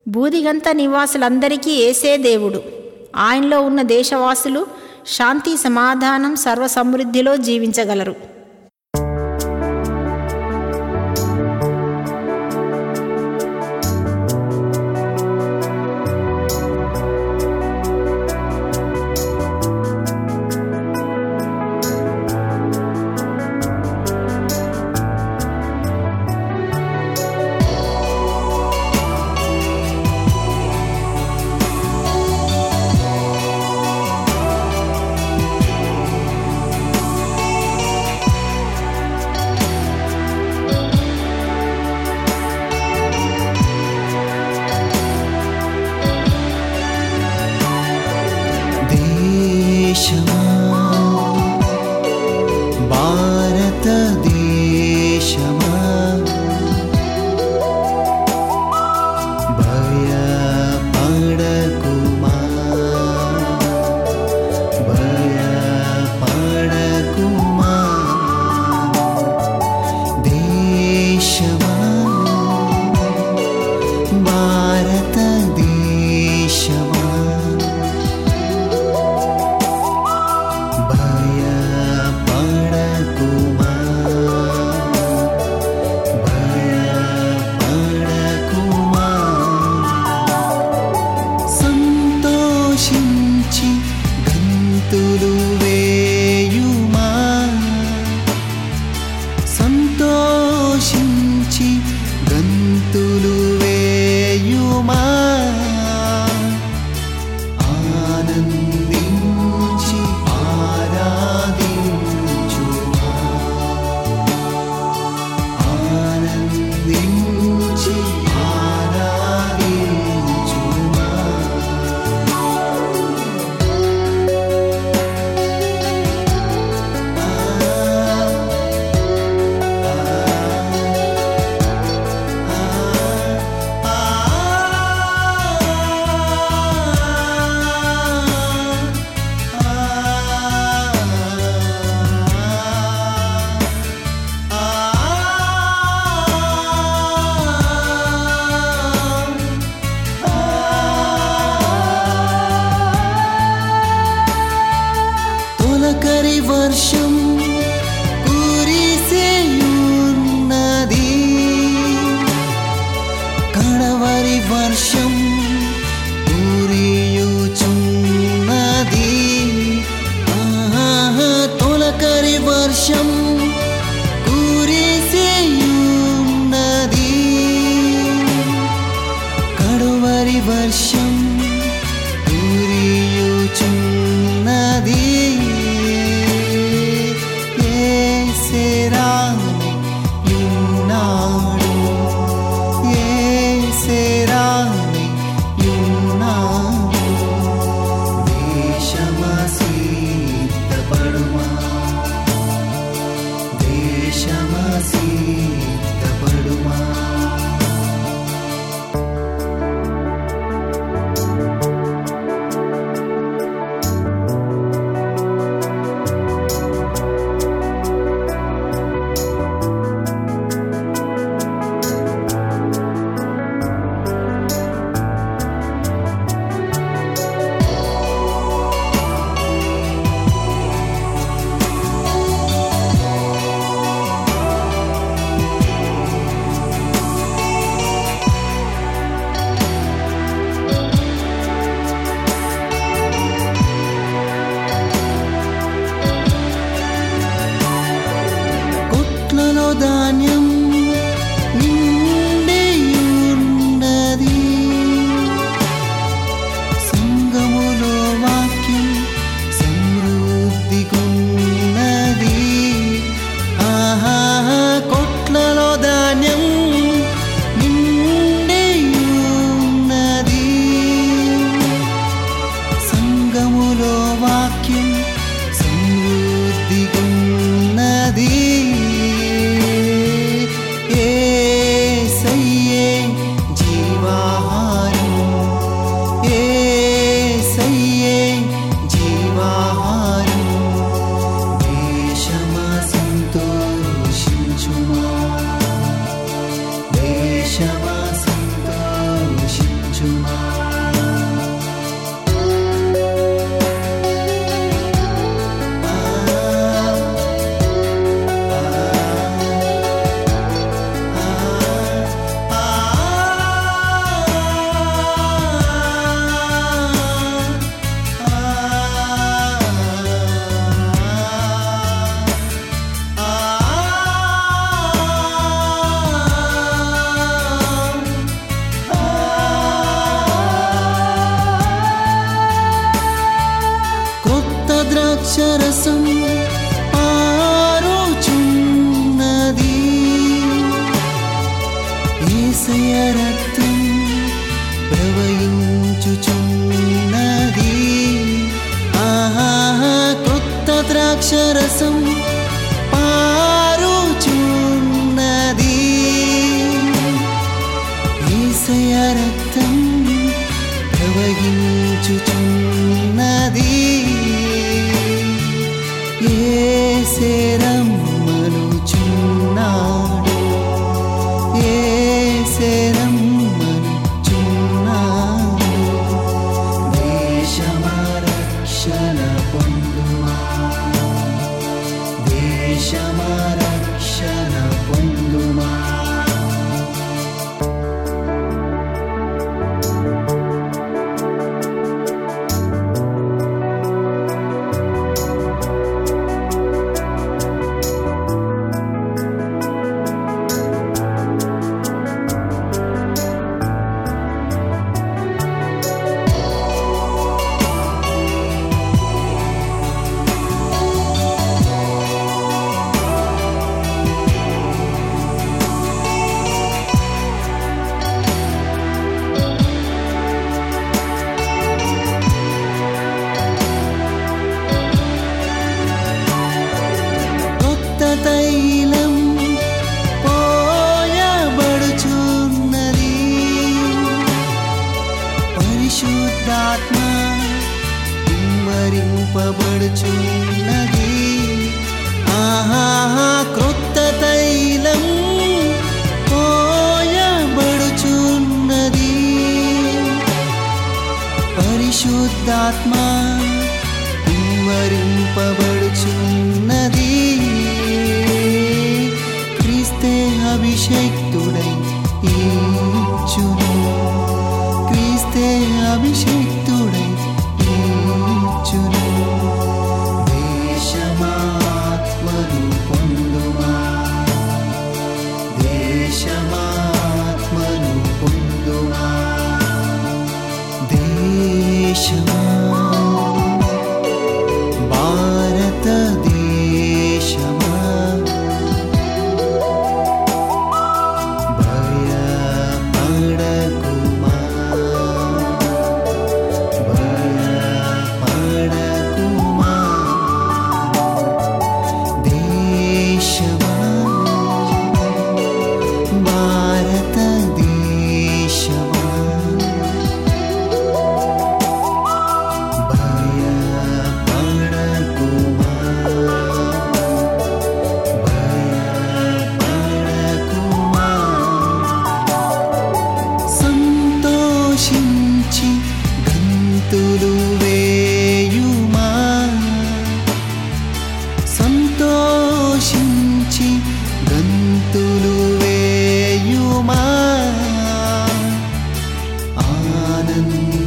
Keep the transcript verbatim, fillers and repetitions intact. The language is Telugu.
బూదిగంత నివాసులందరికీ యేసే దేవుడు. ఆయనలో ఉన్న దేశవాసులు శాంతి సమాధానం సర్వసమృద్ధిలో జీవించగలరు. భారతదేశమా భయపడకుమా, భయపడకుమా. దేశమా భారతదేశమా భయపడకుమా, భయపడకుమా. సంతోషించి గంతులు వేయుమా, సంతోషించి గంతులు వేయుమా. ఆనందించి ఆరాధించుమా, ఆనందించి ఆరాధించుమా. తొలకరి వర్షం కురిసేయున్నది, కడవరి వర్షం కురియుచున్నది. ఆహా, తొలకరి వర్షం కురిసేయున్నది, కడవరి వర్షం కురియుచున్నది. యేసేరాని యున్నాడు, యేసేరాని యున్నాడు. దేశమా సిద్ధపడుమా, దేశమా సిద్ధపడుమా. ద్రాక్షరసం పారుచున్నది. యేసయ్య రక్తం ప్రవహించుచున్నది. ఆహా కొత్త ద్రాక్షరసం పారుచున్నది. యేసయ్య రక్తం ప్రవహించుచున్నది. యేసే రమ్మనుచున్నాడు, యేసే రమ్మనుచున్నాడు. దేశమా రక్షణ పొందుమా, దేశమా రక్షణ పొందుమా. తైలం పోయబడుచున్నది. పరిశుద్ధాత్మ కుమ్మరింపబడుచున్నది. ఆహా క్రొత్త తైలం పోయబడుచున్నది. పరిశుద్ధాత్మ కుమ్మరింపబడుచున్నది. క్రీస్తే అభిషేక్తుడై ఇచ్చును, క్రీస్తే అభిషేక్తుడై ఇచ్చును. దేశమాత్మను పొందుమా, దేశమాత్మను పొందుమా. దేశమా భారతదేశమా, భయపడకుమా, భయపడకుమా. దేశమా భారతదేశమా, భయపడకుమా, భయపడకుమా. సంతోషించి గంతులు వేయుమా, సంతోషించి గంతులు వేయుమా. ఆనంద